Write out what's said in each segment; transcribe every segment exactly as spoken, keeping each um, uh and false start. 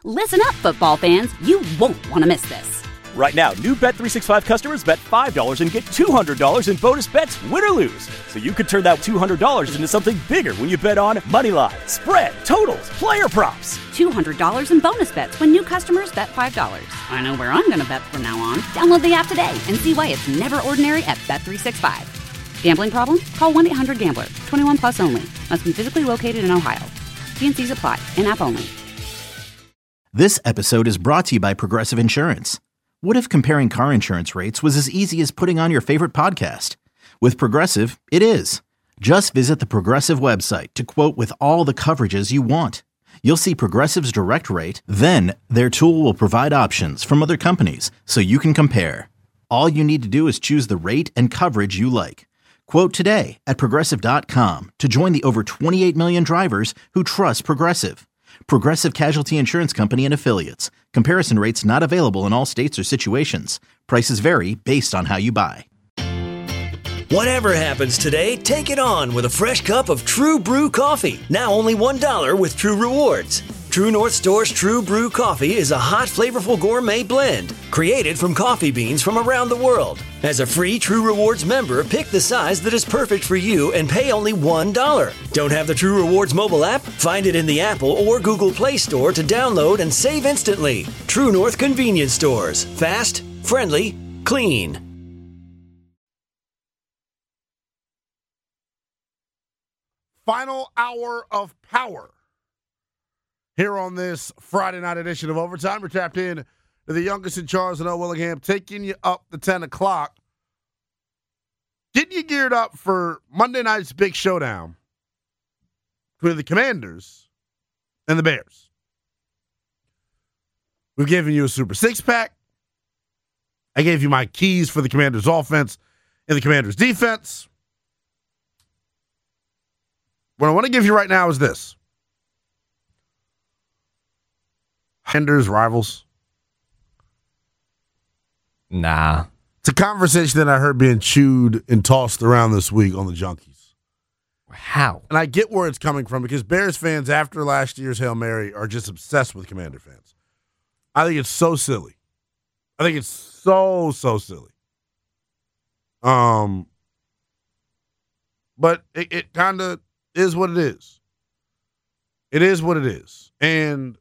Listen up, football fans. You won't want to miss this. Right now, new Bet three sixty-five customers bet five dollars and get two hundred dollars in bonus bets, win or lose. So you could turn that two hundred dollars into something bigger when you bet on money line, spread, totals, player props. two hundred dollars in bonus bets when new customers bet five dollars. I know where I'm going to bet from now on. Download the app today and see why it's never ordinary at Bet three sixty-five. Gambling problem? Call one eight hundred gambler. twenty-one plus only. Must be physically located in Ohio. T and C's apply. In-app only. This episode is brought to you by Progressive Insurance. What if comparing car insurance rates was as easy as putting on your favorite podcast? With Progressive, it is. Just visit the Progressive website to quote with all the coverages you want. You'll see Progressive's direct rate, then their tool will provide options from other companies so you can compare. All you need to do is choose the rate and coverage you like. Quote today at Progressive dot com to join the over twenty-eight million drivers who trust Progressive. Progressive Casualty Insurance Company and Affiliates. Comparison rates not available in all states or situations. Prices vary based on how you buy. Whatever happens today, take it on with a fresh cup of True Brew coffee. Now only one dollar with True Rewards. True North Store's True Brew coffee is a hot, flavorful gourmet blend created from coffee beans from around the world. As a free True Rewards member, pick the size that is perfect for you and pay only one dollar. Don't have the True Rewards mobile app? Find it in the Apple or Google Play Store to download and save instantly. True North Convenience Stores. Fast, friendly, clean. Final hour of power here on this Friday night edition of Overtime. We're tapped in to the youngest in Charles and O. Willingham, taking you up to ten o'clock. Getting you geared up for Monday night's big showdown between the Commanders and the Bears. We've given you a Super Six-Pack. I gave you my keys for the Commanders' offense and the Commanders' defense. What I want to give you right now is this. Commanders rivals. Nah. It's a conversation that I heard being chewed and tossed around this week on the Junkies. How? And I get where it's coming from because Bears fans, after last year's Hail Mary, are just obsessed with Commander fans. I think it's so silly. I think it's so, so silly. Um, But it, it kind of is what it is. It is what it is. And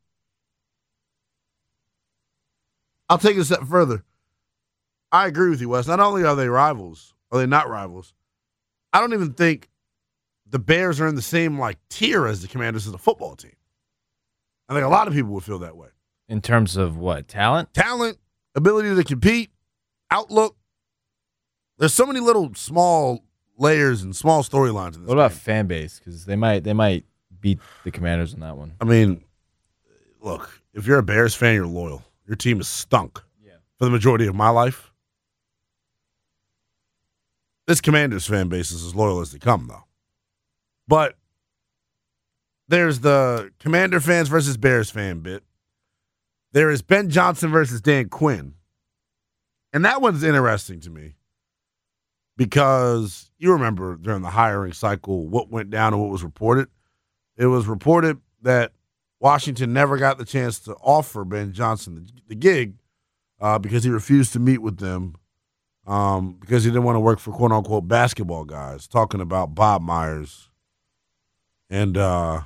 I'll take it a step further. I agree with you, Wes. Not only are they rivals, are they not rivals, I don't even think the Bears are in the same like tier as the Commanders as a football team. I think a lot of people would feel that way. In terms of what? Talent? Talent, ability to compete, outlook. There's so many little small layers and small storylines in this What about game. fan base? Because they might they might beat the Commanders on that one. I mean, look, if you're a Bears fan, you're loyal. Your team is stunk Yeah. for the majority of my life. This Commanders fan base is as loyal as they come, though. But there's the Commander fans versus Bears fan bit. There is Ben Johnson versus Dan Quinn. And that one's interesting to me because you remember during the hiring cycle what went down and what was reported. It was reported that Washington never got the chance to offer Ben Johnson the, the gig uh, because he refused to meet with them um, because he didn't want to work for quote-unquote basketball guys, talking about Bob Myers and uh,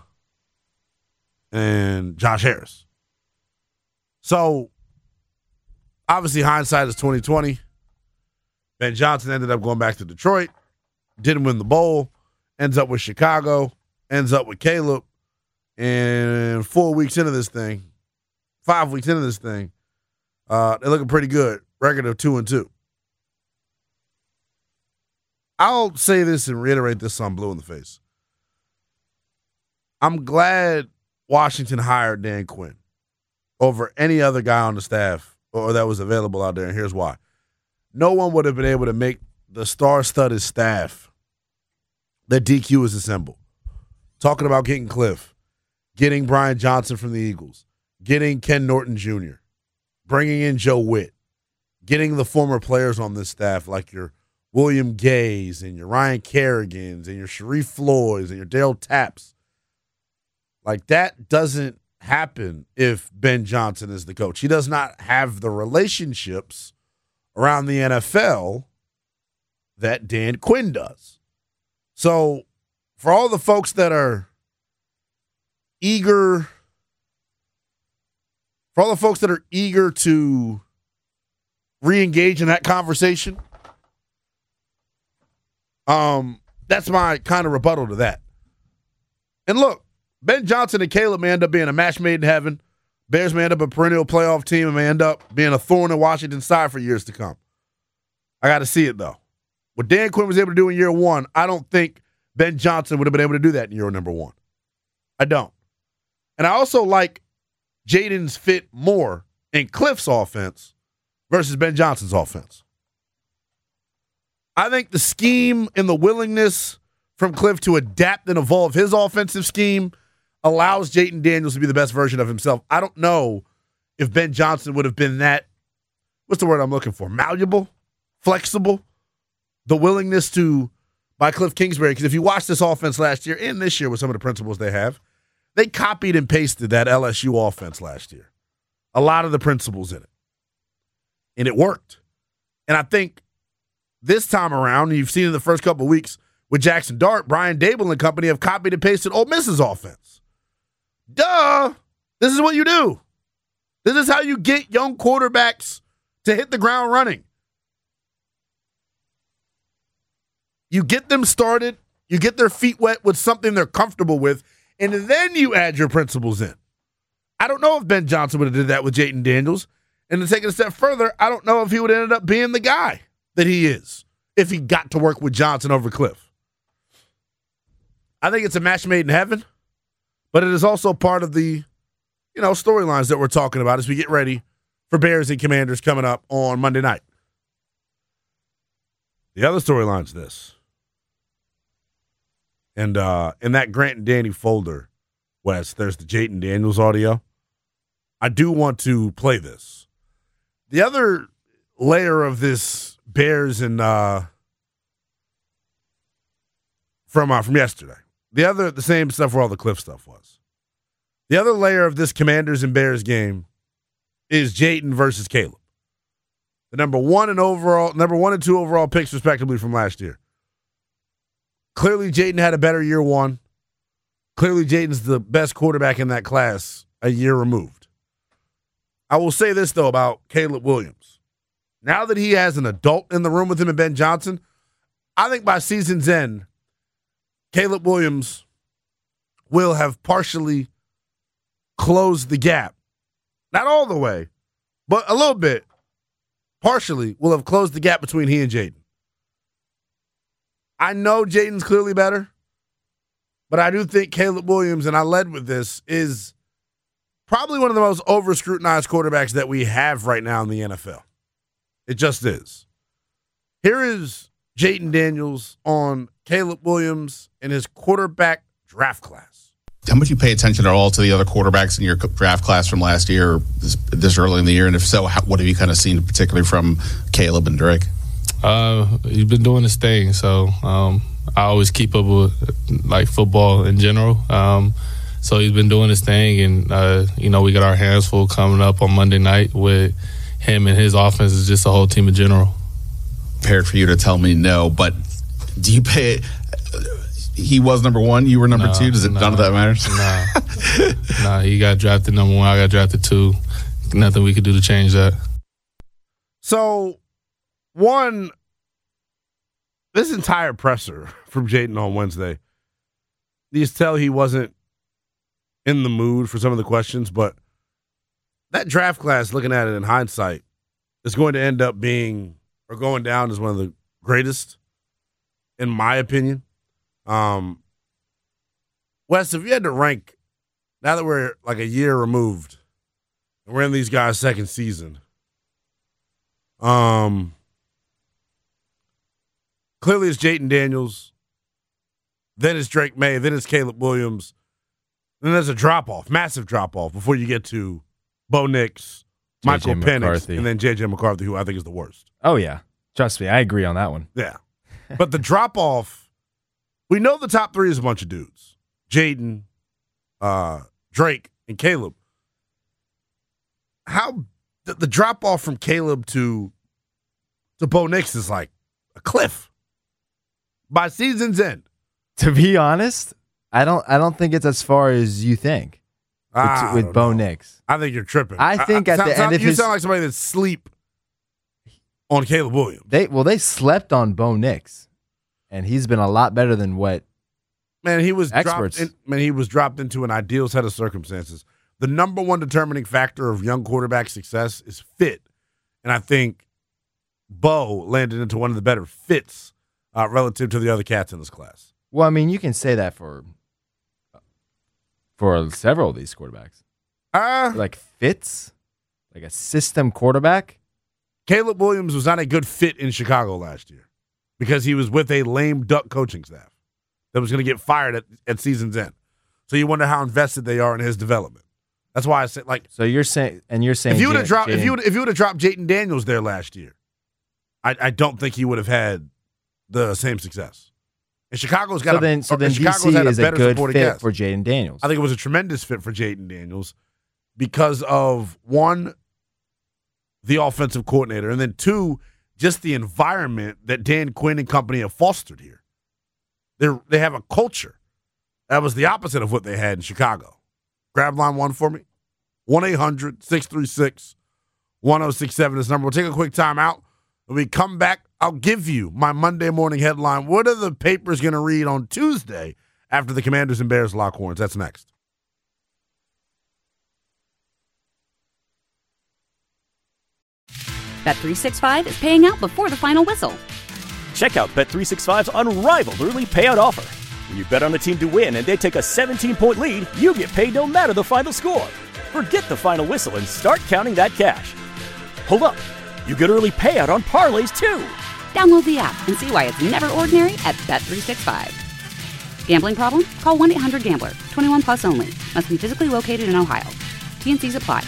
and Josh Harris. So, obviously, hindsight is twenty twenty. Ben Johnson ended up going back to Detroit, didn't win the bowl, ends up with Chicago, ends up with Caleb, and four weeks into this thing, five weeks into this thing, uh, they're looking pretty good. Record of two and two. I'll say this and reiterate this so I'm blue in the face. I'm glad Washington hired Dan Quinn over any other guy on the staff or that was available out there, and here's why. No one would have been able to make the star-studded staff that D Q has assembled. Talking about getting Cliff, getting Brian Johnson from the Eagles, getting Ken Norton Junior, bringing in Joe Witt, getting the former players on this staff like your William Gays and your Ryan Kerrigans and your Sharif Floyds and your Dale Tapps. Like, that doesn't happen if Ben Johnson is the coach. He does not have the relationships around the N F L that Dan Quinn does. So for all the folks that are eager, for all the folks that are eager to re-engage in that conversation, um, that's my kind of rebuttal to that. And look, Ben Johnson and Caleb may end up being a match made in heaven. Bears may end up a perennial playoff team and may end up being a thorn in Washington's side for years to come. I got to see it, though. What Dan Quinn was able to do in year one, I don't think Ben Johnson would have been able to do that in year number one. I don't. And I also like Jaden's fit more in Cliff's offense versus Ben Johnson's offense. I think the scheme and the willingness from Cliff to adapt and evolve his offensive scheme allows Jayden Daniels to be the best version of himself. I don't know if Ben Johnson would have been that, what's the word I'm looking for, malleable, flexible, the willingness to, by Cliff Kingsbury, because if you watch this offense last year and this year with some of the principles they have, they copied and pasted that L S U offense last year. A lot of the principles in it. And it worked. And I think this time around, you've seen in the first couple of weeks with Jackson Dart, Brian Dable and company have copied and pasted Ole Miss's offense. Duh! This is what you do. This is how you get young quarterbacks to hit the ground running. You get them started, you get their feet wet with something they're comfortable with, and then you add your principles in. I don't know if Ben Johnson would have did that with Jayden Daniels. And to take it a step further, I don't know if he would have ended up being the guy that he is if he got to work with Johnson over Cliff. I think it's a match made in heaven, but it is also part of the, you know, storylines that we're talking about as we get ready for Bears and Commanders coming up on Monday night. The other storyline's this. And uh, in that Grant and Danny folder, Wes, there's the Jayden Daniels audio. I do want to play this. The other layer of this Bears and uh, from uh, from yesterday. The other, the same stuff where all the Cliff stuff was. The other layer of this Commanders and Bears game is Jayden versus Caleb. The number one and overall, number one and two overall picks, respectively, from last year. Clearly, Jayden had a better year one. Clearly, Jayden's the best quarterback in that class a year removed. I will say this, though, about Caleb Williams. Now that he has an adult in the room with him and Ben Johnson, I think by season's end, Caleb Williams will have partially closed the gap. Not all the way, but a little bit. Partially will have closed the gap between he and Jayden. I know Jayden's clearly better, but I do think Caleb Williams, and I led with this, is probably one of the most over-scrutinized quarterbacks that we have right now in the N F L. It just is. Here is Jayden Daniels on Caleb Williams and his quarterback draft class. How much you pay attention at all to the other quarterbacks in your draft class from last year, or this, this early in the year? And if so, how, what have you kind of seen, particularly from Caleb and Drake? Uh, he's been doing his thing, so um, I always keep up with like football in general. Um, so he's been doing his thing, and uh, you know, we got our hands full coming up on Monday night with him and his offense is just a whole team in general. Prepared for you to tell me no, but do you pay? He was number one. You were number nah, two. Does it nah, none of that matters? Nah, nah. He got drafted number one. I got drafted two. Nothing we could do to change that. So, one, this entire presser from Jayden on Wednesday, you just tell he wasn't in the mood for some of the questions, but that draft class, looking at it in hindsight, is going to end up being or going down as one of the greatest, in my opinion. Um, Wes, if you had to rank, now that we're like a year removed, and we're in these guys' second season, um, clearly it's Jayden Daniels, then it's Drake May, then it's Caleb Williams, then there's a drop-off, massive drop-off before you get to Bo Nix, Michael Penix, McCarthy. and then J J McCarthy, who I think is the worst. Oh, yeah. Trust me, I agree on that one. Yeah. But the drop-off, we know the top three is a bunch of dudes. Jayden, uh, Drake, and Caleb. How the, the drop off from Caleb to to Bo Nix is like a cliff by season's end. To be honest, I don't. I don't think it's as far as you think I with, with Bo know. Nix. I think you're tripping. I think I, I, at sound, the sound, end of you his, sound like somebody that sleep on Caleb Williams. They well, they slept on Bo Nix, and he's been a lot better than what. Man, he was Experts. dropped. In, man, he was dropped into an ideal set of circumstances. The number one determining factor of young quarterback success is fit, and I think Bo landed into one of the better fits uh, relative to the other cats in this class. Well, I mean, you can say that for for several of these quarterbacks, Uh, like fits, like a system quarterback. Caleb Williams was not a good fit in Chicago last year because he was with a lame duck coaching staff that was going to get fired at, at season's end. So you wonder how invested they are in his development. That's why I said, like, So you're saying, and you're saying, if you would have Jay- dropped, if Jayden- you would, if you would have dropped Jayden Daniels there last year, I, I don't think he would have had the same success. And Chicago's got so a, then, so or- then Chicago's D C had is a better good supporting fit cast. for Jayden Daniels. I think it was a tremendous fit for Jayden Daniels because of one, the offensive coordinator, and then two, just the environment that Dan Quinn and company have fostered here. They they have a culture that was the opposite of what they had in Chicago. Grab line one for me. one eight hundred six three six one oh six seven is the number. We'll take a quick time out. When we come back, I'll give you my Monday morning headline. What are the papers going to read on Tuesday after the Commanders and Bears lock horns? That's next. Bet three sixty-five is paying out before the final whistle. Check out Bet three sixty-five's unrivaled early payout offer. When you bet on a team to win and they take a seventeen-point lead, you get paid no matter the final score. Forget the final whistle and start counting that cash. Hold up. You get early payout on parlays, too. Download the app and see why it's never ordinary at Bet three sixty-five. Gambling problem? Call one eight hundred gambler. twenty-one plus only. Must be physically located in Ohio. T and C's apply.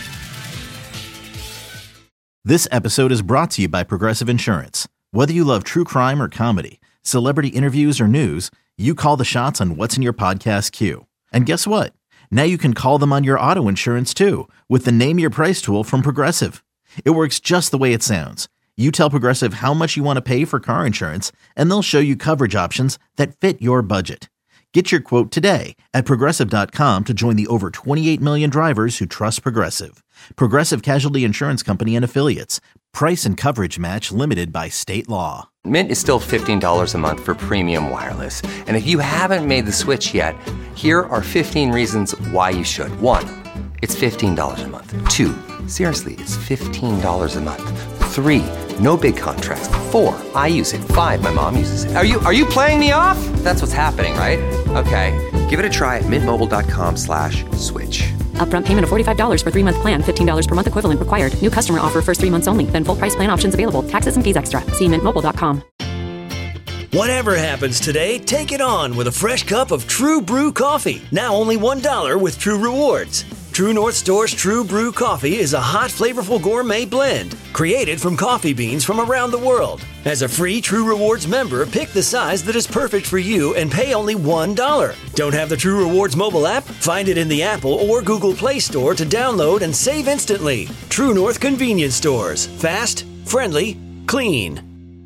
This episode is brought to you by Progressive Insurance. Whether you love true crime or comedy, celebrity interviews or news, you call the shots on what's in your podcast queue. And guess what? Now you can call them on your auto insurance too with the Name Your Price tool from Progressive. It works just the way it sounds. You tell Progressive how much you want to pay for car insurance, and they'll show you coverage options that fit your budget. Get your quote today at Progressive dot com to join the over twenty-eight million drivers who trust Progressive. Progressive Casualty Insurance Company and Affiliates. Price and coverage match limited by state law. Mint is still fifteen dollars a month for premium wireless. And if you haven't made the switch yet, here are fifteen reasons why you should. One, it's fifteen dollars a month. Two, seriously, it's fifteen dollars a month. Three, no big contracts. Four, I use it. Five, my mom uses it. Are you are you playing me off? That's what's happening, right? Okay, give it a try at mintmobile.com slash switch. Upfront payment of forty-five dollars for three-month plan, fifteen dollars per month equivalent required. New customer offer first three months only. Then full price plan options available. Taxes and fees extra. See mint mobile dot com. Whatever happens today, take it on with a fresh cup of True Brew coffee. Now only one dollar with True Rewards. True North Store's True Brew coffee is a hot, flavorful gourmet blend created from coffee beans from around the world. As a free True Rewards member, pick the size that is perfect for you and pay only one dollar. Don't have the True Rewards mobile app? Find it in the Apple or Google Play Store to download and save instantly. True North Convenience Stores. Fast, friendly, clean.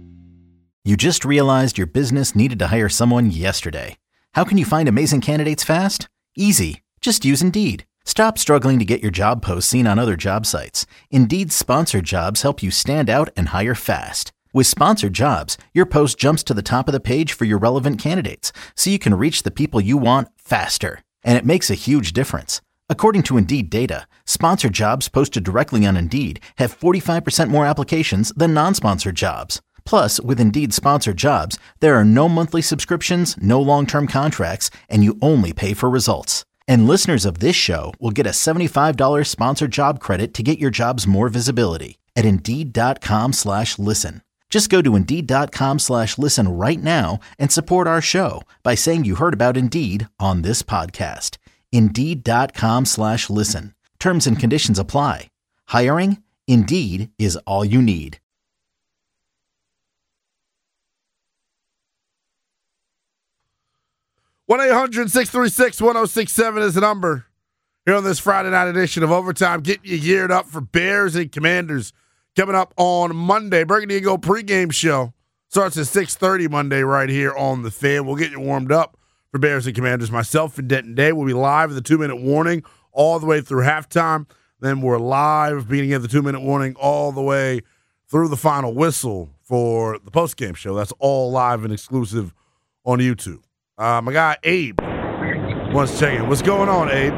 You just realized your business needed to hire someone yesterday. How can you find amazing candidates fast? Easy. Just use Indeed. Stop struggling to get your job posts seen on other job sites. Indeed's sponsored jobs help you stand out and hire fast. With sponsored jobs, your post jumps to the top of the page for your relevant candidates, so you can reach the people you want faster. And it makes a huge difference. According to Indeed data, sponsored jobs posted directly on Indeed have forty-five percent more applications than non-sponsored jobs. Plus, with Indeed sponsored jobs, there are no monthly subscriptions, no long-term contracts, and you only pay for results. And listeners of this show will get a seventy-five dollars sponsored job credit to get your jobs more visibility at Indeed.com slash listen. Just go to Indeed.com slash listen right now and support our show by saying you heard about Indeed on this podcast. Indeed.com slash listen. Terms and conditions apply. Hiring? Indeed is all you need. one eight hundred six three six one oh six seven is the number. Here on this Friday night edition of Overtime, getting you geared up for Bears and Commanders coming up on Monday. Burgundy and Gold pregame show starts at six thirty Monday right here on the Fan. We'll get you warmed up for Bears and Commanders. Myself and Denton Day will be live with the two-minute warning all the way through halftime. Then we're live, beating at the two-minute warning all the way through the final whistle for the postgame show. That's all live and exclusive on YouTube. Uh, my guy Abe wants to check in. What's going on, Abe?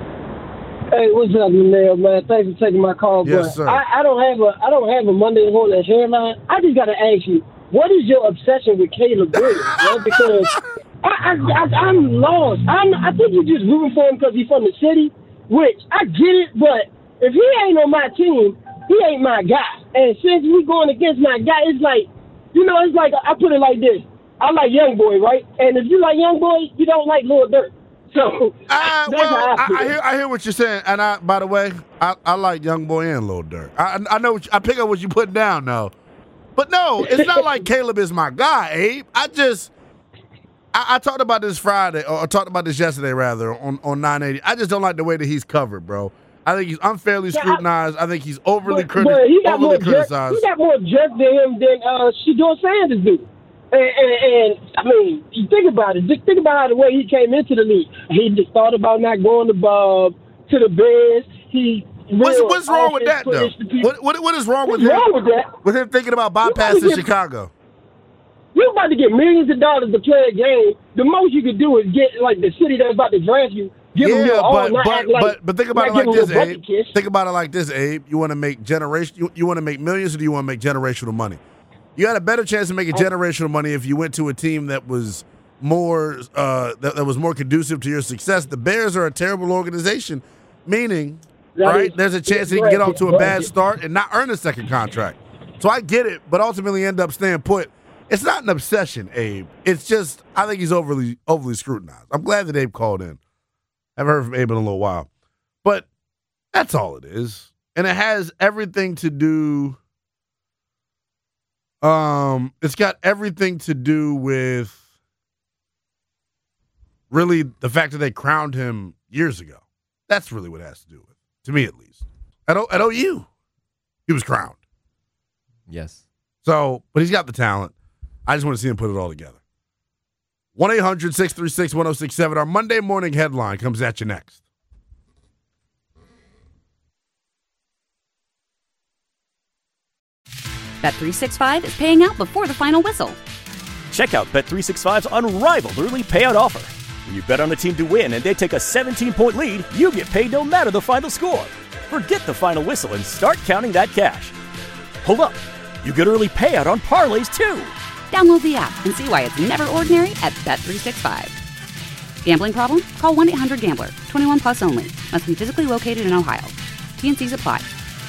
Hey, what's up, Manel, man? Thanks for taking my call. Yes, but sir. I, I don't have a I don't have a Monday morning hairline. I just got to ask you, what is your obsession with Caleb Williams? Man? Because I, I, I, I'm lost. I'm, I think you're just rooting for him because he's from the city, which I get it. But if he ain't on my team, he ain't my guy. And since we going against my guy, it's like, you know, it's like I put it like this. I like Young Boy, right? And if you like Young Boy, you don't like Lil Durk. So uh, that's well, how I, I, feel. I hear I hear what you're saying, and I by the way, I, I like Young Boy and Lil Durk. I I know what you, I pick up what you put down though, but no, it's not like Caleb is my guy, Abe. I just I, I talked about this Friday, or I talked about this yesterday rather on on nine eighty. I just don't like the way that he's covered, bro. I think he's unfairly Yeah, I- scrutinized. I, think he's overly But, criti- but he got more overly jerk, criticized. he got more jerk than him than uh, Shedeur Sanders do. And, and, and I mean, you think about it. Just think about how the way he came into the league. He just thought about not going to uh, to the Bears. He What's, real what's wrong with that, offense though? pushed the people. What, what, what is wrong with What's him? wrong with that? With him thinking about about to bypassing get- Chicago? You about to get millions of dollars to play a game. The most you could do is get like the city that's about to draft you. Give them your Yeah, all, but not but, act like, but but think about it not like give this, them a bucket Abe. kiss. Think about it like this, Abe. You want to make generation. You, you want to make millions, or do you want to make generational money? You had a better chance of making generational money if you went to a team that was more uh, that, that was more conducive to your success. The Bears are a terrible organization, meaning That right. is- There's a chance he can get off to a bad start and not earn a second contract. So I get it, but ultimately end up staying put. It's not an obsession, Abe. It's just I think he's overly overly scrutinized. I'm glad that Abe called in. I haven't heard from Abe in a little while. But that's all it is. And it has everything to do um it's got everything to do with really the fact that they crowned him years ago. That's really what it has to do with it, to me at least. At, o- at O U, he was crowned. Yes. So, but he's got the talent. I just want to see him put it all together. one eight hundred six three six one oh six seven. Our Monday morning headline comes at you next. Bet three sixty-five is paying out before the final whistle. Check out Bet three sixty-five's unrivaled early payout offer. When you bet on a team to win and they take a seventeen-point lead, you get paid no matter the final score. Forget the final whistle and start counting that cash. Hold up. You get early payout on parlays, too. Download the app and see why it's never ordinary at Bet three sixty-five. Gambling problem? Call one eight hundred gambler. twenty-one plus only. Must be physically located in Ohio. T N Cs apply.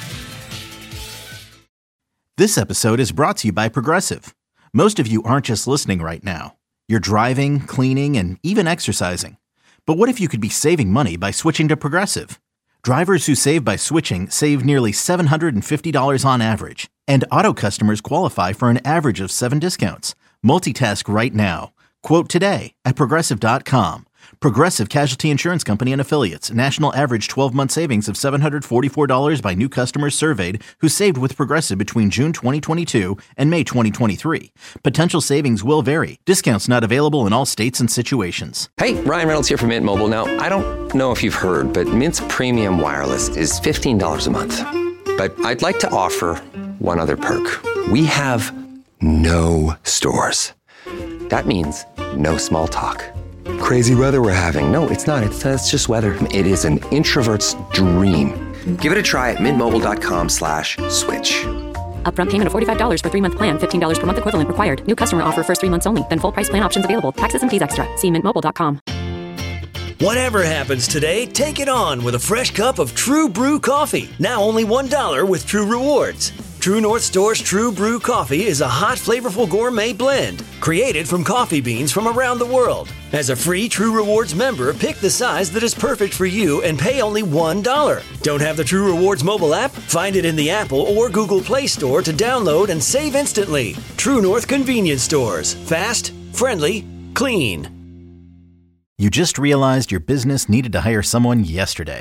This episode is brought to you by Progressive. Most of you aren't just listening right now. You're driving, cleaning, and even exercising. But what if you could be saving money by switching to Progressive? Drivers who save by switching save nearly seven hundred fifty dollars on average. And auto customers qualify for an average of seven discounts. Multitask right now. Quote today at Progressive dot com. Progressive Casualty Insurance Company and Affiliates. National average twelve-month savings of seven hundred forty-four dollars by new customers surveyed who saved with Progressive between June twenty twenty-two and May twenty twenty-three. Potential savings will vary. Discounts not available in all states and situations. Hey, Ryan Reynolds here from Mint Mobile. Now, I don't know if you've heard, but Mint's premium wireless is fifteen dollars a month. But I'd like to offer one other perk. We have no stores. That means no small talk. Crazy weather we're having. No, it's not. It's, uh, it's just weather. It is an introvert's dream. Give it a try at mintmobile.com slash switch. Upfront payment of forty-five dollars for three-month plan, fifteen dollars per month equivalent required. New customer offer first three months only. Then full price plan options available. Taxes and fees extra. See mint mobile dot com. Whatever happens today, take it on with a fresh cup of True Brew coffee. Now only one dollar with True Rewards. True North Store's True Brew coffee is a hot, flavorful gourmet blend created from coffee beans from around the world. As a free True Rewards member, pick the size that is perfect for you and pay only one dollar. Don't have the True Rewards mobile app? Find it in the Apple or Google Play Store to download and save instantly. True North Convenience Stores. Fast, friendly, clean. You just realized your business needed to hire someone yesterday.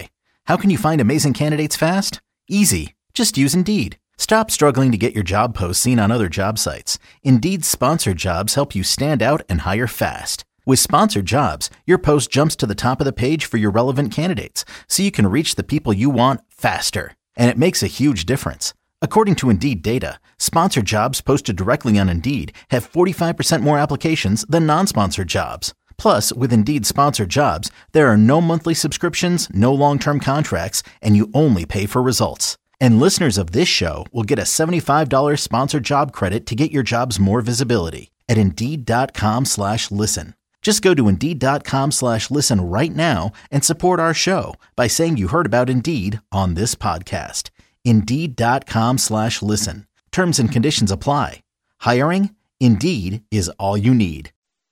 How can you find amazing candidates fast? Easy. Just use Indeed. Stop struggling to get your job posts seen on other job sites. Indeed's sponsored jobs help you stand out and hire fast. With sponsored jobs, your post jumps to the top of the page for your relevant candidates, so you can reach the people you want faster. And it makes a huge difference. According to Indeed data, sponsored jobs posted directly on Indeed have forty-five percent more applications than non-sponsored jobs. Plus, with Indeed sponsored jobs, there are no monthly subscriptions, no long-term contracts, and you only pay for results. And listeners of this show will get a seventy-five dollars sponsored job credit to get your jobs more visibility at Indeed.com slash listen. Just go to Indeed.com slash listen right now and support our show by saying you heard about Indeed on this podcast. Indeed.com slash listen. Terms and conditions apply. Hiring? Indeed is all you need.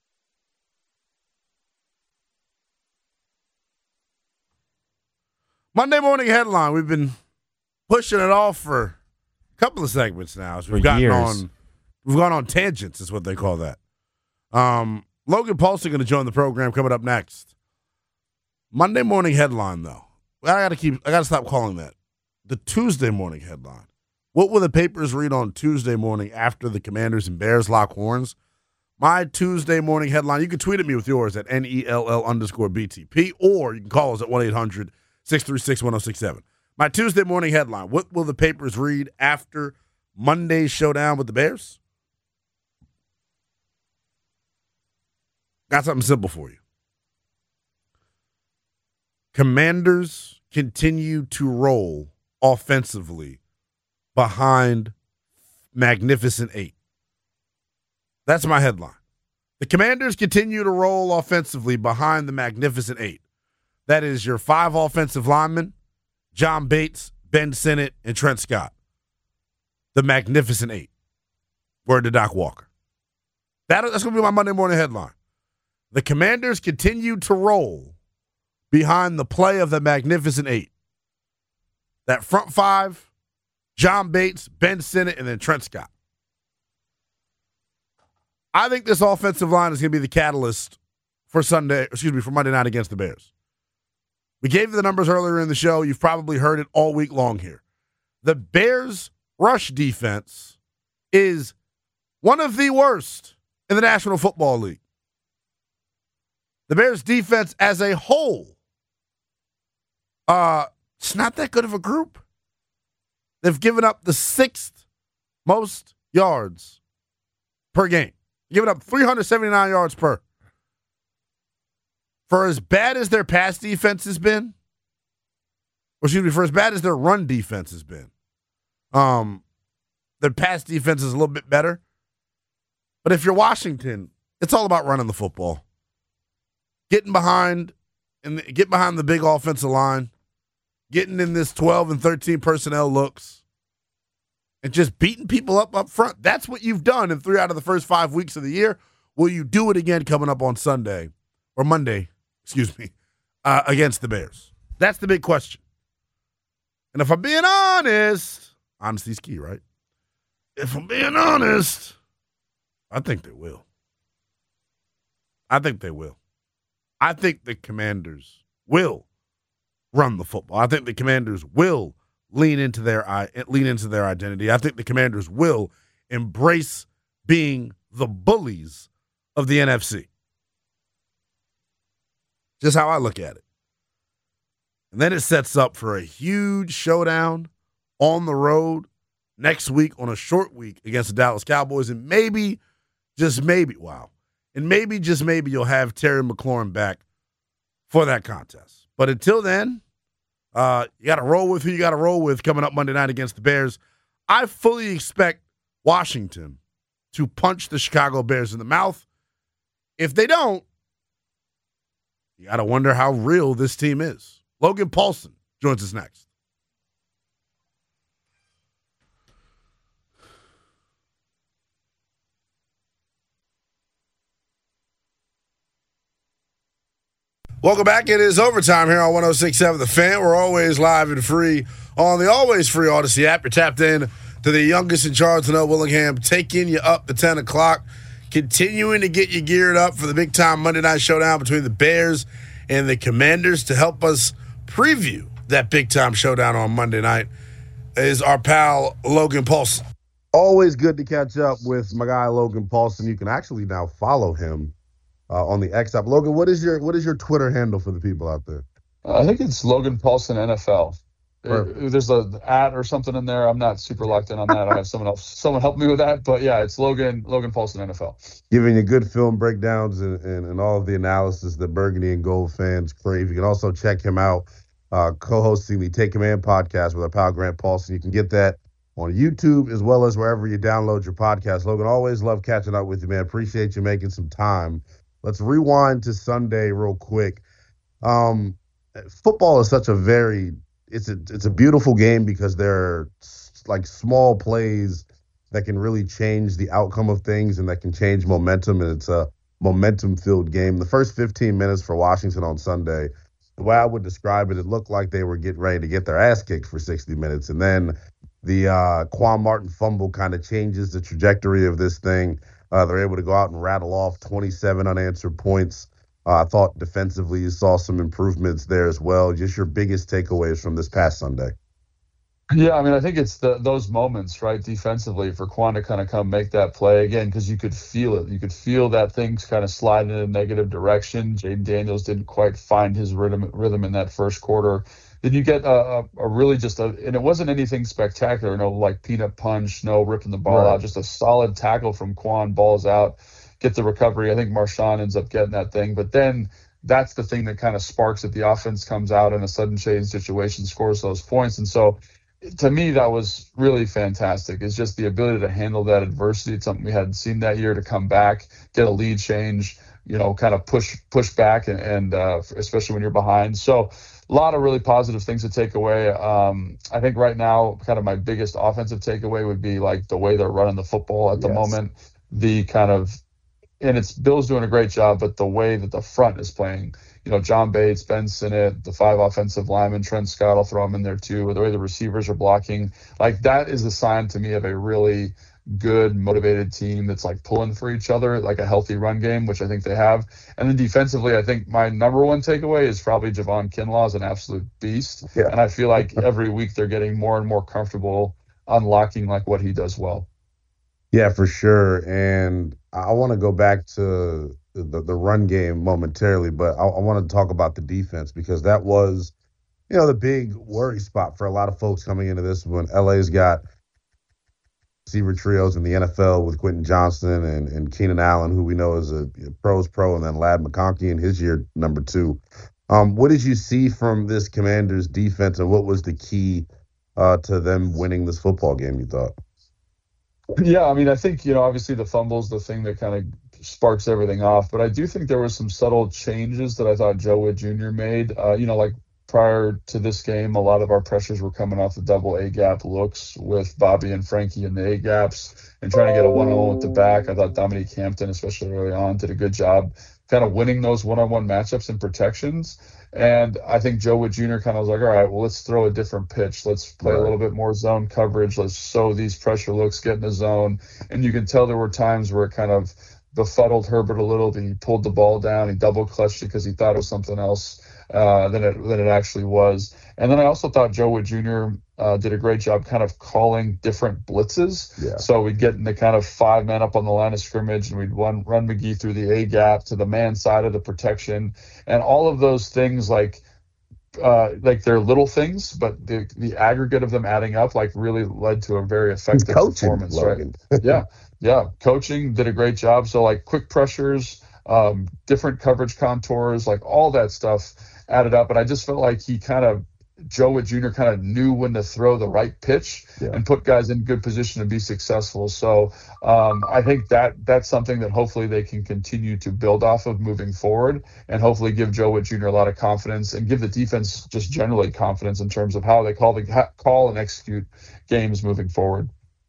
Monday morning headline. We've been pushing it off for a couple of segments now. So we've For gotten years. on, we've gone on tangents, is what they call that. Um, Logan Paulson going to join the program coming up next. Monday morning headline, though. I got to keep. I got to stop calling that the Tuesday morning headline. What will the papers read on Tuesday morning after the Commanders and Bears lock horns? My Tuesday morning headline. You can tweet at me with yours at N E L L underscore B T P, or you can call us at one eight hundred six three six one oh six seven. My Tuesday morning headline. What will the papers read after Monday's showdown with the Bears? Got something simple for you. Commanders continue to roll offensively behind Magnificent Eight. That's my headline. The Commanders continue to roll offensively behind the Magnificent Eight. That is your five offensive linemen, John Bates, Ben Sinnott, and Trent Scott. The Magnificent Eight. Word to Doc Walker. That, that's going to be my Monday morning headline. The Commanders continue to roll behind the play of the Magnificent Eight. That front five, John Bates, Ben Sinnott, and then Trent Scott. I think this offensive line is going to be the catalyst for Sunday, excuse me, for Monday night against the Bears. We gave you the numbers earlier in the show. You've probably heard it all week long here. The Bears' rush defense is one of the worst in the National Football League. The Bears' defense as a whole, uh, it's not that good of a group. They've given up the sixth most yards per game. Giving up three hundred seventy-nine yards per. For as bad as their pass defense has been, or excuse me, for as bad as their run defense has been, um, their pass defense is a little bit better. But if you're Washington, it's all about running the football. Getting behind and get behind the big offensive line, getting in this twelve and thirteen personnel looks, and just beating people up up front. That's what you've done in three out of the first five weeks of the year. Will you do it again coming up on Sunday or Monday, excuse me, uh, against the Bears? That's the big question. And if I'm being honest, honesty's key, right? If I'm being honest, I think they will. I think they will. I think the Commanders will run the football. I think the Commanders will lean into their lean into their identity. I think the Commanders will embrace being the bullies of the N F C. Just how I look at it. And then it sets up for a huge showdown on the road next week on a short week against the Dallas Cowboys. And maybe, just maybe, wow. And maybe, just maybe, you'll have Terry McLaurin back for that contest. But until then, uh, you got to roll with who you got to roll with coming up Monday night against the Bears. I fully expect Washington to punch the Chicago Bears in the mouth. If they don't, you got to wonder how real this team is. Logan Paulson joins us next. Welcome back. It is overtime here on one oh six point seven The Fan. We're always live and free on the always free Odyssey app. You're tapped in to the youngest in charge to know Willingham, taking you up to ten o'clock, continuing to get you geared up for the big-time Monday night showdown between the Bears and the Commanders to help us preview that big-time showdown on Monday night is our pal Logan Paulson. Always good to catch up with my guy Logan Paulson. You can actually now follow him uh, on the X app. Logan, what is your what is your Twitter handle for the people out there? Uh, I think it's Logan Paulson N F L. It, there's a at or something in there. I'm not super locked in on that. I have someone else, someone help me with that. But yeah, it's Logan Logan Paulson N F L. Giving you good film breakdowns and, and, and all of the analysis that Burgundy and Gold fans crave. You can also check him out uh, co-hosting the Take Command podcast with our pal Grant Paulson. You can get that on YouTube as well as wherever you download your podcast. Logan, always love catching up with you, man. Appreciate you making some time. Let's rewind to Sunday real quick. Um, football is such a very It's a it's a beautiful game because there are like small plays that can really change the outcome of things and that can change momentum, and it's a momentum-filled game. The first fifteen minutes for Washington on Sunday, the way I would describe it, it looked like they were getting ready to get their ass kicked for sixty minutes, and then the uh, Quan Martin fumble kind of changes the trajectory of this thing. Uh, they're able to go out and rattle off twenty-seven unanswered points. Uh, I thought defensively you saw some improvements there as well. Just your biggest takeaways from this past Sunday. Yeah, I mean, I think it's the, those moments, right, defensively for Quan to kind of come make that play again, because you could feel it. You could feel that things kind of slide in a negative direction. Jaden Daniels didn't quite find his rhythm rhythm in that first quarter. Then you get a, a, a really just a, and it wasn't anything spectacular, no like peanut punch, no ripping the ball Right. out, just a solid tackle from Quan, balls out, get the recovery. I think Marshawn ends up getting that thing, but then that's the thing that kind of sparks it. The offense comes out in a sudden change situation, scores those points. And so to me, that was really fantastic. It's just the ability to handle that adversity. It's something we hadn't seen that year, to come back, get a lead change, you know, kind of push, push back, and, and uh, especially when you're behind. So a lot of really positive things to take away. Um, I think right now, kind of my biggest offensive takeaway would be like the way they're running the football at the Yes. moment, the kind of, and it's Bill's doing a great job, but the way that the front is playing, you know, John Bates, Ben Sinnott, the five offensive linemen, Trent Scott, I'll throw him in there too, the way the receivers are blocking, like that is a sign to me of a really good, motivated team that's like pulling for each other, like a healthy run game, which I think they have. And then defensively, I think my number one takeaway is probably Javon Kinlaw is an absolute beast. Yeah. And I feel like every week they're getting more and more comfortable unlocking like what he does well. Yeah, for sure. And I want to go back to the, the run game momentarily, but I, I want to talk about the defense, because that was, you know, the big worry spot for a lot of folks coming into this one. L A's got receiver trios in the N F L with Quentin Johnston and, and Keenan Allen, who we know is a pros pro, and then Ladd McConkey in his year number two. Um, what did you see from this Commanders defense, and what was the key uh, to them winning this football game, you thought? Yeah, I mean, I think, you know, obviously the fumble's the thing that kind of sparks everything off, but I do think there were some subtle changes that I thought Joe Wood Junior made. Uh, you know, like prior to this game, a lot of our pressures were coming off the double A-gap looks with Bobby and Frankie in the A-gaps and trying to get a one-on-one with the back. I thought Dominique Hampton, especially early on, did a good job kind of winning those one-on-one matchups and protections. And I think Joe Wood Junior kind of was like, all right, well, let's throw a different pitch. Let's play Right. a little bit more zone coverage. Let's show these pressure looks, get in the zone. And you can tell there were times where it kind of befuddled Herbert a little. He pulled the ball down. He double clutched it because he thought it was something else uh, than it than it actually was. And then I also thought Joe Wood Junior Uh, did a great job kind of calling different blitzes. Yeah. So we'd get in the kind of five men up on the line of scrimmage, and we'd run, run McGee through the A gap to the man side of the protection. And all of those things, like, uh, like they're little things, but the, the aggregate of them adding up, like, really led to a very effective Coaching, performance. Logan. Right? Yeah. Yeah. Coaching did a great job. So like quick pressures, um, different coverage contours, like all that stuff added up. And I just felt like he kind of, Joe Wood Junior kind of knew when to throw the right pitch Yeah. and put guys in good position to be successful. So um, I think that that's something that hopefully they can continue to build off of moving forward, and hopefully give Joe Wood Junior a lot of confidence and give the defense just generally confidence in terms of how they call the ha- call and execute games moving forward.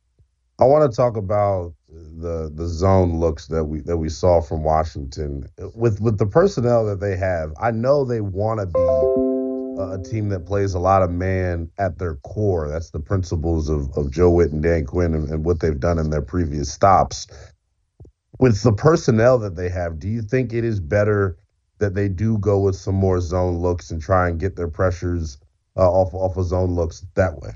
I want to talk about the the zone looks that we that we saw from Washington with with the personnel that they have. I know they want to be a team that plays a lot of man at their core. That's the principles of, of Joe Witt and Dan Quinn and, and what they've done in their previous stops. With the personnel that they have, do you think it is better that they do go with some more zone looks and try and get their pressures uh, off off of zone looks that way.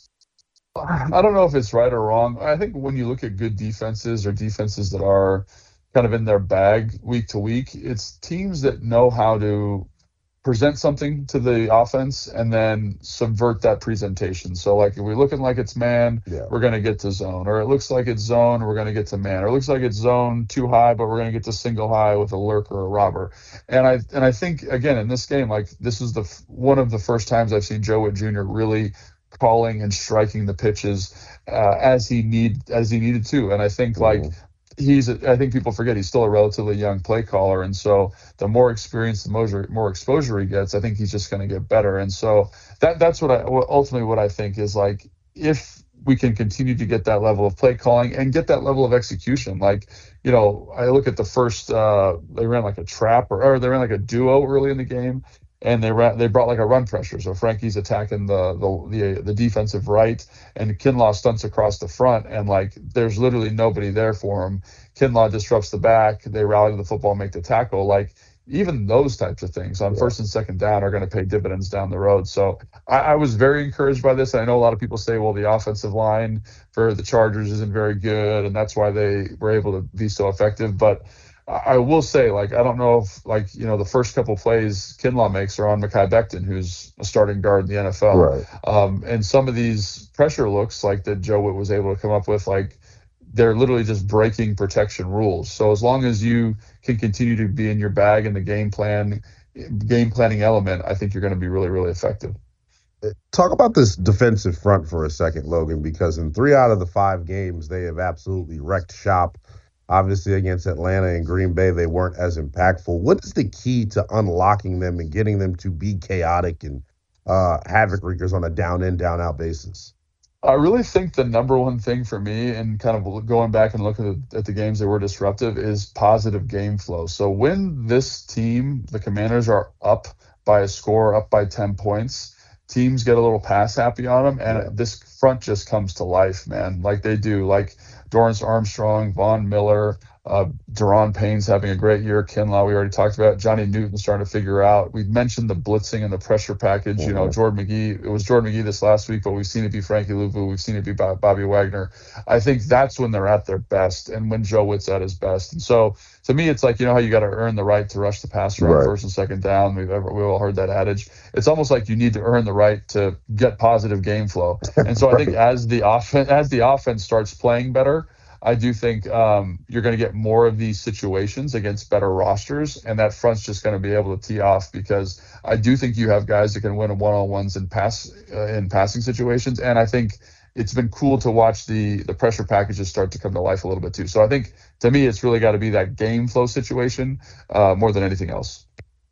I don't know if it's right or wrong. I think when you look at good defenses or defenses that are kind of in their bag week to week, it's teams that know how to present something to the offense and then subvert that presentation. So like if we're looking like it's man, yeah. we're going to get to zone, or it looks like it's zone, we're going to get to man, or it looks like it's zone too high, but we're going to get to single high with a lurker or a robber. And I and I think again in this game, like this is the one of the first times I've seen Joe Witt Junior really calling and striking the pitches uh, as he need as he needed to. And I think like mm-hmm. he's I think people forget he's still a relatively young play caller, and so the more experience, the more, more exposure he gets, I think he's just going to get better. And so that that's what I ultimately what I think is like if we can continue to get that level of play calling and get that level of execution. Like, you know, I look at the first uh, they ran like a trap or, or they ran like a duo early in the game. And they ran, they brought like a run pressure. So Frankie's attacking the, the the the defensive right, and Kinlaw stunts across the front, and like there's literally nobody there for him. Kinlaw disrupts the back. They rally to the football, make the tackle. Like even those types of things on yeah. first and second down are going to pay dividends down the road. So I, I was very encouraged by this. And I know a lot of people say, well, the offensive line for the Chargers isn't very good, and that's why they were able to be so effective. But I will say, like, I don't know if, like, you know, the first couple plays Kinlaw makes are on Mekhi Becton, who's a starting guard in the N F L. Right. Um, and some of these pressure looks, like, that Joe Witt was able to come up with, like, they're literally just breaking protection rules. So as long as you can continue to be in your bag in the game plan, game planning element, I think you're going to be really, really effective. Talk about this defensive front for a second, Logan, because in three out of the five games, they have absolutely wrecked shop. Obviously, against Atlanta and Green Bay, they weren't as impactful. What is the key to unlocking them and getting them to be chaotic and uh, havoc wreakers on a down-in, down-out basis? I really think the number one thing for me, and kind of going back and looking at, at the games that were disruptive, is positive game flow. So when this team, the Commanders, are up by a score, up by ten points, teams get a little pass happy on them, and yeah. this front just comes to life, man, like they do. Like Dorrance Armstrong, Von Miller, uh, Daron Payne's having a great year. Kinlaw, we already talked about. Johnny Newton's starting to figure out. We've mentioned the blitzing and the pressure package. Mm-hmm. You know, Jordan McGee, it was Jordan McGee this last week, but we've seen it be Frankie Luvu. We've seen it be Bobby Wagner. I think that's when they're at their best and when Joe Witt's at his best. And so to me, it's like, you know how you got to earn the right to rush the passer on right. first and second down. We've ever, we've all heard that adage. It's almost like you need to earn the right to get positive game flow. And so right. I think as the offense, as the offense starts playing better, I do think um, you're going to get more of these situations against better rosters, and that front's just going to be able to tee off, because I do think you have guys that can win one-on-ones in pass uh, in passing situations, and I think it's been cool to watch the the pressure packages start to come to life a little bit too. So I think to me, it's really got to be that game flow situation uh, more than anything else.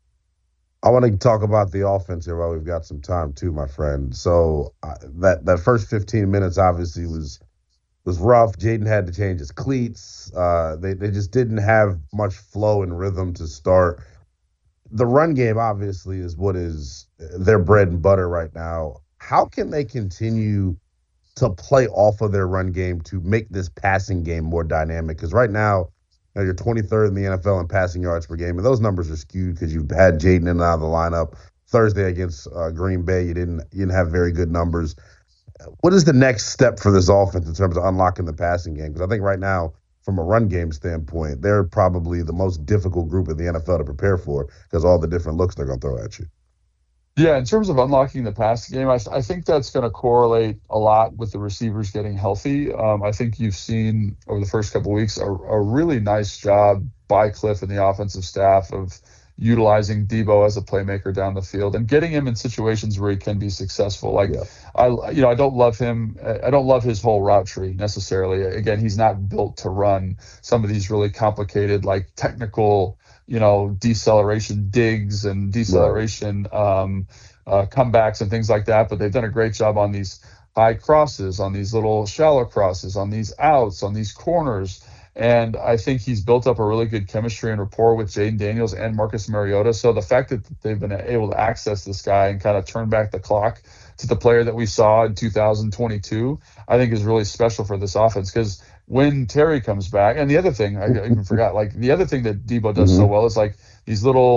I want to talk about the offense here while we've got some time too, my friend. So uh, that that first fifteen minutes obviously was. was rough. Jaden had to change his cleats. Uh, they, they just didn't have much flow and rhythm to start. The run game, obviously, is what is their bread and butter right now. How can they continue to play off of their run game to make this passing game more dynamic? Because right now, you know, you're twenty-third in the N F L in passing yards per game, and those numbers are skewed because you've had Jaden in and out of the lineup. Thursday against uh, Green Bay, you didn't you didn't have very good numbers. What is the next step for this offense in terms of unlocking the passing game? Because I think right now, from a run game standpoint, they're probably the most difficult group in the N F L to prepare for because all the different looks they're going to throw at you. Yeah, in terms of unlocking the passing game, I, I think that's going to correlate a lot with the receivers getting healthy. Um, I think you've seen over the first couple of weeks a, a really nice job by Cliff and the offensive staff of utilizing Debo as a playmaker down the field and getting him in situations where he can be successful. Like, yeah. I, you know, I don't love him. I don't love his whole route tree necessarily. Again, he's not built to run some of these really complicated, like technical, you know, deceleration digs and deceleration right. um, uh, comebacks and things like that. But they've done a great job on these high crosses, on these little shallow crosses, on these outs, on these corners. And I think he's built up a really good chemistry and rapport with Jaden Daniels and Marcus Mariota. So the fact that they've been able to access this guy and kind of turn back the clock to the player that we saw in two thousand twenty-two, I think is really special for this offense. Because when Terry comes back, and the other thing, I even forgot, like the other thing that Debo does mm-hmm. so well is like these little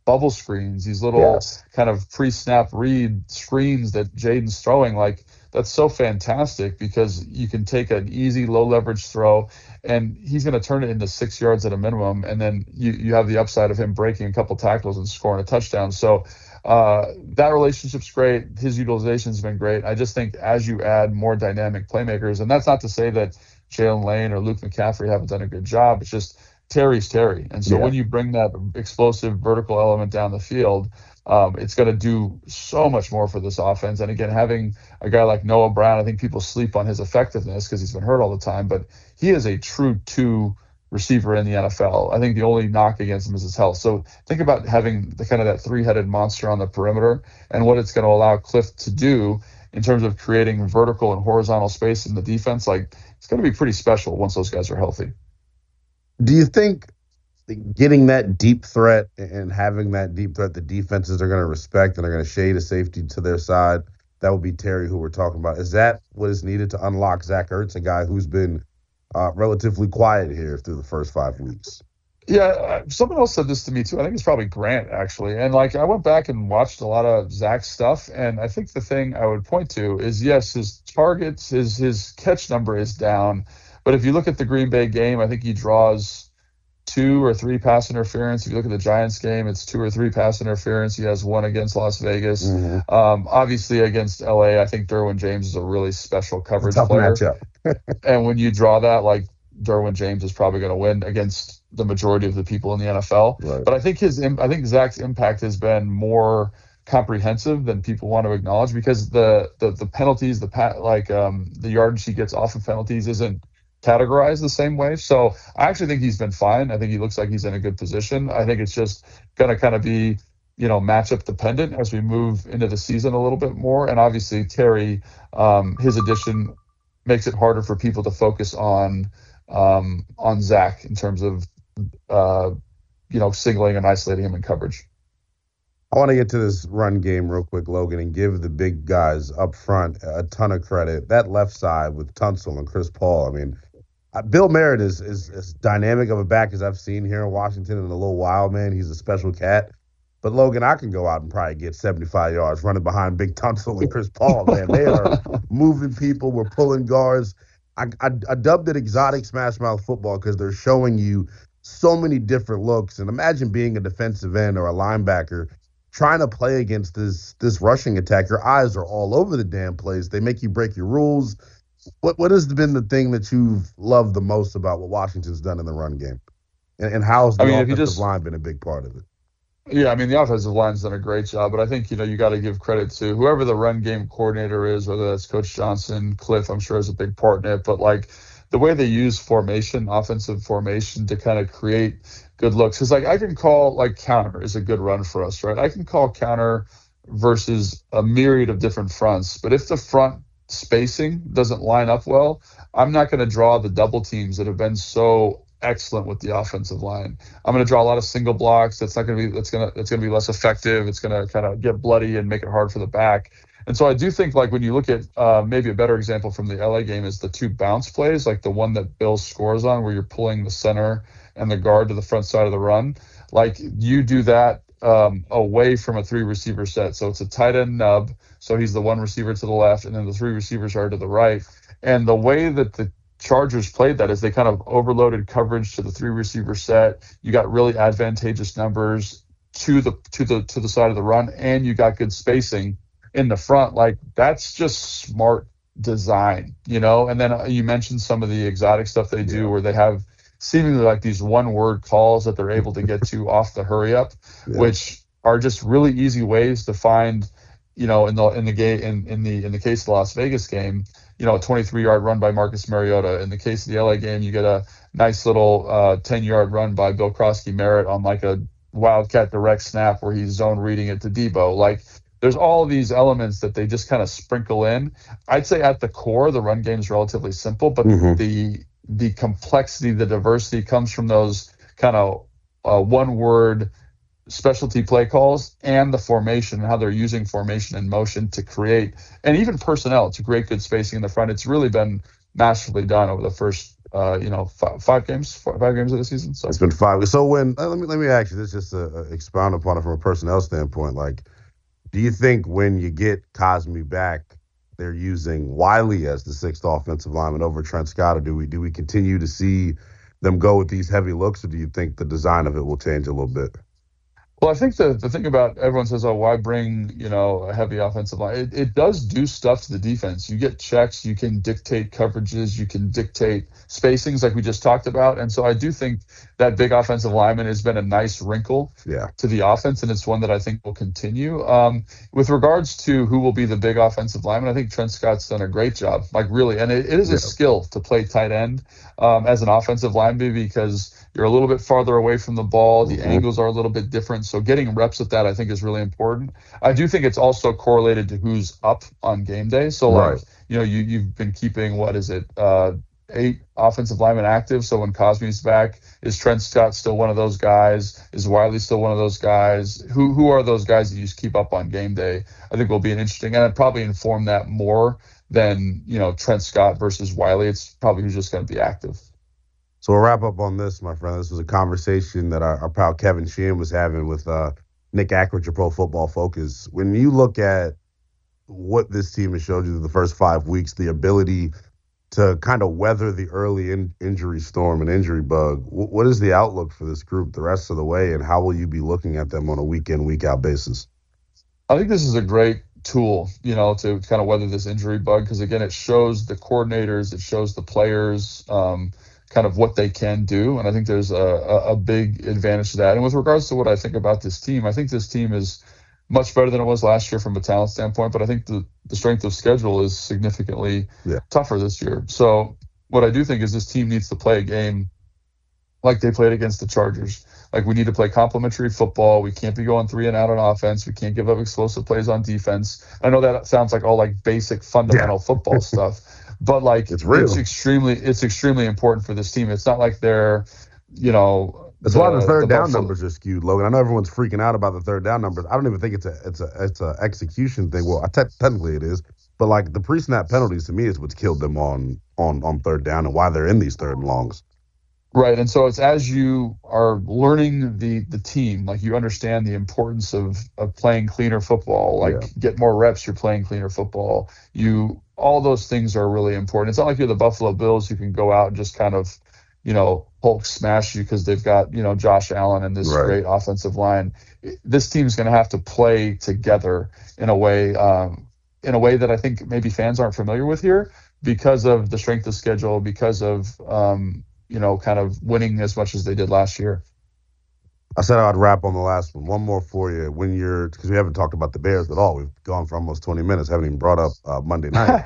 bubble screens, these little yes. kind of pre-snap read screens that Jaden's throwing, like that's so fantastic because you can take an easy low leverage throw and he's going to turn it into six yards at a minimum. And then you, you have the upside of him breaking a couple tackles and scoring a touchdown. So uh, that relationship's great. His utilization's been great. I just think as you add more dynamic playmakers, and that's not to say that Jalen Lane or Luke McCaffrey haven't done a good job. It's just Terry's Terry. And so yeah. when you bring that explosive vertical element down the field, um, it's going to do so much more for this offense. And again, having a guy like Noah Brown, I think people sleep on his effectiveness because he's been hurt all the time, but he is a true two receiver in the N F L. I think the only knock against him is his health. So think about having the kind of that three-headed monster on the perimeter and what it's going to allow Cliff to do in terms of creating vertical and horizontal space in the defense. Like, it's going to be pretty special once those guys are healthy. Do you think getting that deep threat and having that deep threat, the defenses are going to respect and are going to shade a safety to their side? That would be Terry, who we're talking about. Is that what is needed to unlock Zach Ertz, a guy who's been uh, relatively quiet here through the first five weeks? Yeah, someone else said this to me too. I think it's probably Grant, actually. And like, I went back and watched a lot of Zach's stuff, and I think the thing I would point to is, yes, his targets, his his catch number is down. But if you look at the Green Bay game, I think he draws two or three pass interference. If you look at the Giants game, it's two or three pass interference. He has one against Las Vegas. Mm-hmm. Um, obviously, against L A, I think Derwin James is a really special coverage Tough player. Matchup. And when you draw that, like, Derwin James is probably going to win against the majority of the people in the N F L. Right. But I think his, I think Zach's impact has been more comprehensive than people want to acknowledge, because the the, the penalties, the pat, like um, the yardage he gets off of penalties isn't categorized the same way. So I actually think he's been fine. I think he looks like he's in a good position. I think it's just going to kind of be, you know, matchup dependent as we move into the season a little bit more. And obviously Terry, um, his addition makes it harder for people to focus on um, on Zach in terms of, uh, you know, singling and isolating him in coverage. I want to get to this run game real quick, Logan, and give the big guys up front a ton of credit. That left side with Tunsil and Chris Paul, I mean, uh, Bill Merritt is, is as dynamic of a back as I've seen here in Washington in a little while, man. He's a special cat. But, Logan, I can go out and probably get seventy-five yards running behind Big Tunsil and Chris Paul, man. They are moving people. We're pulling guards. I, I, I dubbed it exotic smash mouth football because they're showing you so many different looks. And imagine being a defensive end or a linebacker trying to play against this this rushing attack. Your eyes are all over the damn place. They make you break your rules. What What has been the thing that you've loved the most about what Washington's done in the run game? And, and how has the I mean, offensive just, line been a big part of it? Yeah, I mean, the offensive line's done a great job, but I think, you know, you got to give credit to whoever the run game coordinator is, whether that's Coach Johnson, Cliff, I'm sure is a big part in it, but like the way they use formation, offensive formation to kind of create good looks. Because like I can call like counter is a good run for us, right? I can call counter versus a myriad of different fronts, but if the front spacing doesn't line up well, I'm not going to draw the double teams that have been so excellent with the offensive line. I'm going to draw a lot of single blocks. That's not going to be, that's going to, it's going to be less effective. It's going to kind of get bloody and make it hard for the back. And so I do think, like, when you look at uh, maybe a better example from the L A game is the two bounce plays, like the one that Bill scores on where you're pulling the center and the guard to the front side of the run. Like, you do that um, away from a three receiver set. So it's a tight end nub. So he's the one receiver to the left and then the three receivers are to the right. And the way that the Chargers played that is they kind of overloaded coverage to the three receiver set. You got really advantageous numbers to the to the to the side of the run, and you got good spacing in the front. Like, that's just smart design, you know. And then you mentioned some of the exotic stuff they do, yeah, where they have seemingly like these one word calls that they're able to get to off the hurry up, yeah, which are just really easy ways to find, you know, in the in the game in, in the in the case of the Las Vegas game, you know, a twenty-three yard run by Marcus Mariota. In the case of the L A game, you get a nice little uh, ten yard run by Bill Krosky Merritt on like a wildcat direct snap where he's zone reading it to Debo. Like, there's all of these elements that they just kind of sprinkle in. I'd say at the core, the run game is relatively simple, but mm-hmm. the the complexity, the diversity comes from those kind of uh, one word specialty play calls and the formation and how they're using formation and motion to create, and even personnel to create good spacing in the front. It's really been masterfully done over the first uh, you know, five, five games, five, five games of the season. So it's been five. So when let me let me ask you this, just to uh, expound upon it from a personnel standpoint. Like, do you think when you get Cosmi back, they're using Wiley as the sixth offensive lineman over Trent Scott, or do we do we continue to see them go with these heavy looks, or do you think the design of it will change a little bit? Well, I think the, the thing about everyone says, oh, why bring, you know, a heavy offensive line? It, it does do stuff to the defense. You get checks, you can dictate coverages, you can dictate spacings like we just talked about. And so I do think that big offensive lineman has been a nice wrinkle yeah. to the offense, and it's one that I think will continue. Um, with regards to who will be the big offensive lineman, I think Trent Scott's done a great job, like really. And it, it is a yeah. skill to play tight end um, as an offensive lineman because you're a little bit farther away from the ball. The mm-hmm. angles are a little bit different. So getting reps at that, I think, is really important. I do think it's also correlated to who's up on game day. So, like, right. you know, you, you've been keeping, what is it, uh, eight offensive linemen active. So when Cosmi's back, is Trent Scott still one of those guys? Is Wiley still one of those guys? Who who are those guys that you just keep up on game day? I think will be an interesting, and I'd probably inform that more than, you know, Trent Scott versus Wiley. It's probably who's just going to be active. So we'll wrap up on this, my friend. This was a conversation that our, our pal Kevin Sheehan was having with uh, Nick Ackridge of Pro Football Focus. When you look at what this team has showed you through the first five weeks, the ability to kind of weather the early in, injury storm and injury bug, w- what is the outlook for this group the rest of the way, and how will you be looking at them on a week-in, week-out basis? I think this is a great tool, you know, to kind of weather this injury bug because, again, it shows the coordinators, it shows the players, um, kind of what they can do. And I think there's a, a, a big advantage to that. And with regards to what I think about this team, I think this team is much better than it was last year from a talent standpoint, but I think the, the strength of schedule is significantly yeah. tougher this year. So what I do think is this team needs to play a game like they played against the Chargers. Like, we need to play complementary football. We can't be going three and out on offense. We can't give up explosive plays on defense. I know that sounds like all like basic fundamental yeah. football stuff, but like it's real. It's extremely, it's extremely important for this team. It's not like they're, you know, that's the, why the third the down Buffalo. numbers are skewed, Logan. I know everyone's freaking out about the third down numbers. I don't even think it's a, it's a, it's a execution thing. Well, I te- technically it is, but like the pre-snap penalties to me is what's killed them on, on, on third down and why they're in these third and longs. Right. And so it's as you are learning the the team, like you understand the importance of, of playing cleaner football, like yeah. get more reps, you're playing cleaner football. You all those things are really important. It's not like you're the Buffalo Bills who can go out and just kind of, you know, Hulk smash you because they've got, you know, Josh Allen and this right. great offensive line. This team's going to have to play together in a way, um, in a way that I think maybe fans aren't familiar with here because of the strength of schedule, because of, um, you know, kind of winning as much as they did last year. I said I'd wrap on the last one. One more for you. When you're, because we haven't talked about the Bears at all. We've gone for almost twenty minutes. Haven't even brought up uh, Monday night.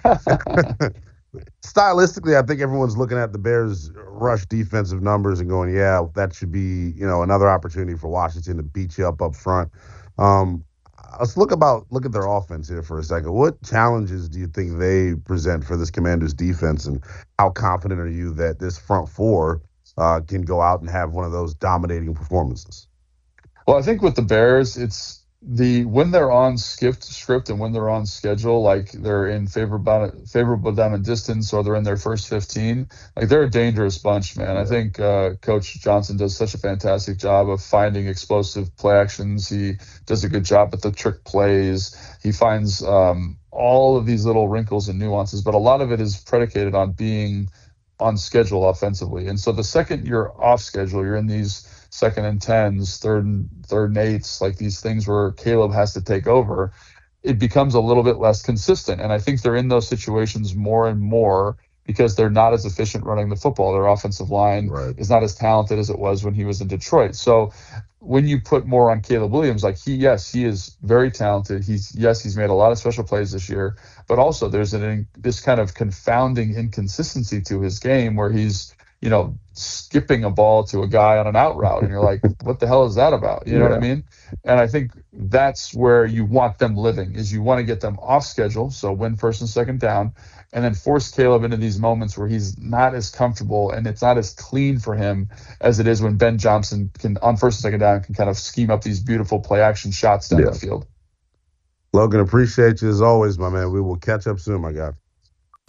Stylistically, I think everyone's looking at the Bears' rush defensive numbers and going, yeah, that should be, you know, another opportunity for Washington to beat you up up front. Um, let's look about look at their offense here for a second. What challenges do you think they present for this Commanders defense, and how confident are you that this front four uh, can go out and have one of those dominating performances? Well, I think with the Bears, it's the when they're on skipped script and when they're on schedule, like they're in favorable favorable down and distance, or they're in their first fifteen, like they're a dangerous bunch, man. I think uh, Coach Johnson does such a fantastic job of finding explosive play actions. He does a good job at the trick plays. He finds um, all of these little wrinkles and nuances, but a lot of it is predicated on being on schedule offensively. And so the second you're off schedule, you're in these second and tens, third and third and eights, like these things where Caleb has to take over, it becomes a little bit less consistent. And I think they're in those situations more and more because they're not as efficient running the football. Their offensive line right. is not as talented as it was when he was in Detroit. So when you put more on Caleb Williams, like he, yes, he is very talented. He's, yes, he's made a lot of special plays this year, but also there's an, this kind of confounding inconsistency to his game where he's, you know, skipping a ball to a guy on an out route. And you're like, what the hell is that about? You know yeah. what I mean? And I think that's where you want them living, is you want to get them off schedule. So win first and second down, and then force Caleb into these moments where he's not as comfortable and it's not as clean for him as it is when Ben Johnson can, on first and second down, can kind of scheme up these beautiful play action shots down yeah. the field. Logan, appreciate you as always, my man. We will catch up soon, my guy.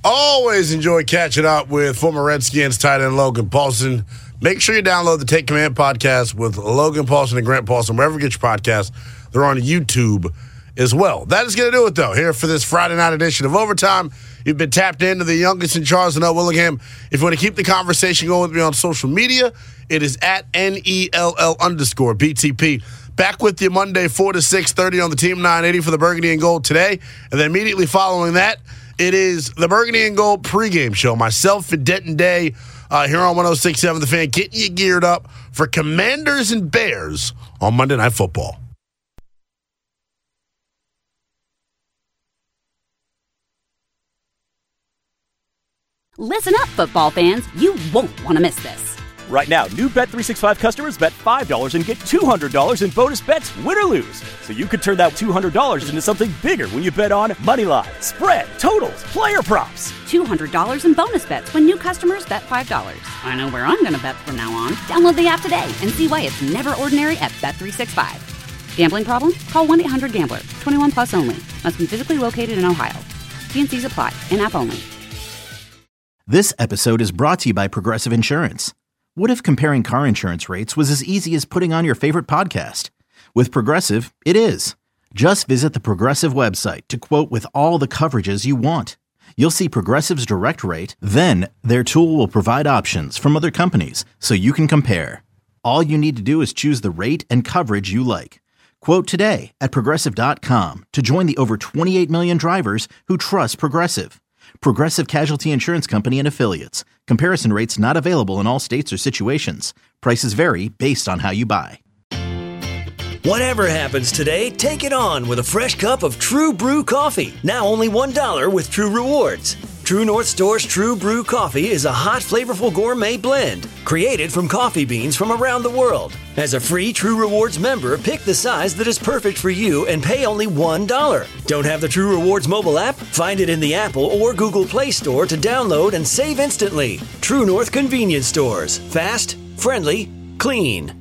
Always enjoy catching up with former Redskins tight end Logan Paulsen. Make sure you download the Take Command podcast with Logan Paulsen and Grant Paulsen, wherever you get your podcasts. They're on YouTube as well. That is going to do it, though, here for this Friday night edition of Overtime. You've been tapped into the youngest in Charles and L. Willingham. If you want to keep the conversation going with me on social media, it is at N E L L underscore B T P. Back with you Monday, four to six thirty on the Team nine eighty for the Burgundy and Gold today. And then immediately following that, it is the Burgundy and Gold pregame show. Myself and Denton Day uh, here on one oh six point seven The Fan, getting you geared up for Commanders and Bears on Monday Night Football. Listen up, football fans. You won't want to miss this. Right now, new Bet three sixty-five customers bet five dollars and get two hundred dollars in bonus bets, win or lose. So you could turn that two hundred dollars into something bigger when you bet on money line, spread, totals, player props. two hundred dollars in bonus bets when new customers bet five dollars. I know where I'm going to bet from now on. Download the app today and see why it's never ordinary at Bet three sixty-five. Gambling problem? Call one eight hundred gambler. twenty-one plus only. Must be physically located in Ohio. T and C's apply. In-app only. This episode is brought to you by Progressive Insurance. What if comparing car insurance rates was as easy as putting on your favorite podcast? With Progressive, it is. Just visit the Progressive website to quote with all the coverages you want. You'll see Progressive's direct rate, then their tool will provide options from other companies so you can compare. All you need to do is choose the rate and coverage you like. Quote today at Progressive dot com to join the over twenty-eight million drivers who trust Progressive. Progressive Casualty Insurance Company and Affiliates. Comparison rates not available in all states or situations. Prices vary based on how you buy. Whatever happens today, take it on with a fresh cup of True Brew coffee. Now only one dollar with True Rewards. True North Store's True Brew coffee is a hot, flavorful gourmet blend created from coffee beans from around the world. As a free True Rewards member, pick the size that is perfect for you and pay only one dollar. Don't have the True Rewards mobile app? Find it in the Apple or Google Play Store to download and save instantly. True North Convenience Stores. Fast, friendly, clean.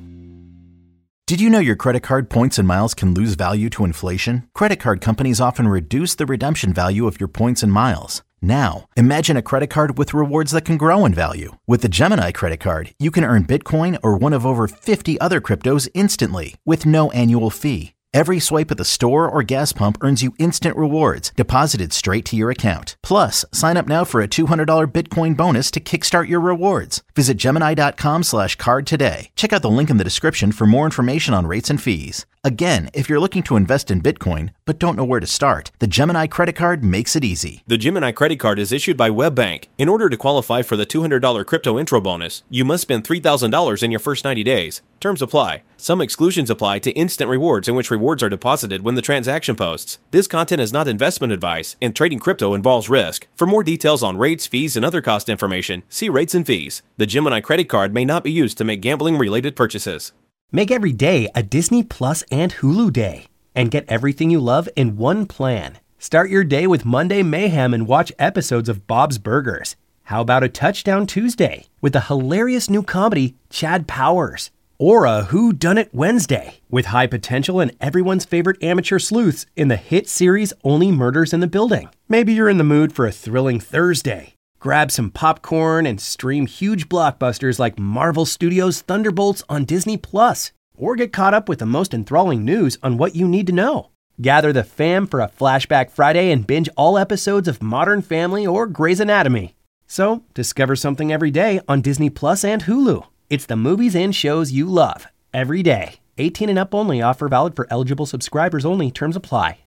Did you know your credit card points and miles can lose value to inflation? Credit card companies often reduce the redemption value of your points and miles. Now, imagine a credit card with rewards that can grow in value. With the Gemini credit card, you can earn Bitcoin or one of over fifty other cryptos instantly with no annual fee. Every swipe at the store or gas pump earns you instant rewards deposited straight to your account. Plus, sign up now for a two hundred dollars Bitcoin bonus to kickstart your rewards. Visit Gemini.com slash card today. Check out the link in the description for more information on rates and fees. Again, if you're looking to invest in Bitcoin but don't know where to start, the Gemini credit card makes it easy. The Gemini credit card is issued by WebBank. In order to qualify for the two hundred dollars crypto intro bonus, you must spend three thousand dollars in your first ninety days. Terms apply. Some exclusions apply to instant rewards in which rewards are deposited when the transaction posts. This content is not investment advice, and trading crypto involves risk. For more details on rates, fees, and other cost information, see rates and fees. The Gemini credit card may not be used to make gambling-related purchases. Make every day a Disney Plus and Hulu day, and get everything you love in one plan. Start your day with Monday Mayhem and watch episodes of Bob's Burgers. How about a Touchdown Tuesday with the hilarious new comedy Chad Powers? Or a Whodunit Wednesday with high potential and everyone's favorite amateur sleuths in the hit series Only Murders in the Building. Maybe you're in the mood for a thrilling Thursday. Grab some popcorn and stream huge blockbusters like Marvel Studios' Thunderbolts on Disney Plus. Or get caught up with the most enthralling news on what you need to know. Gather the fam for a Flashback Friday and binge all episodes of Modern Family or Grey's Anatomy. So, discover something every day on Disney Plus and Hulu. It's the movies and shows you love, every day. eighteen and up only. Offer valid for eligible subscribers only. Terms apply.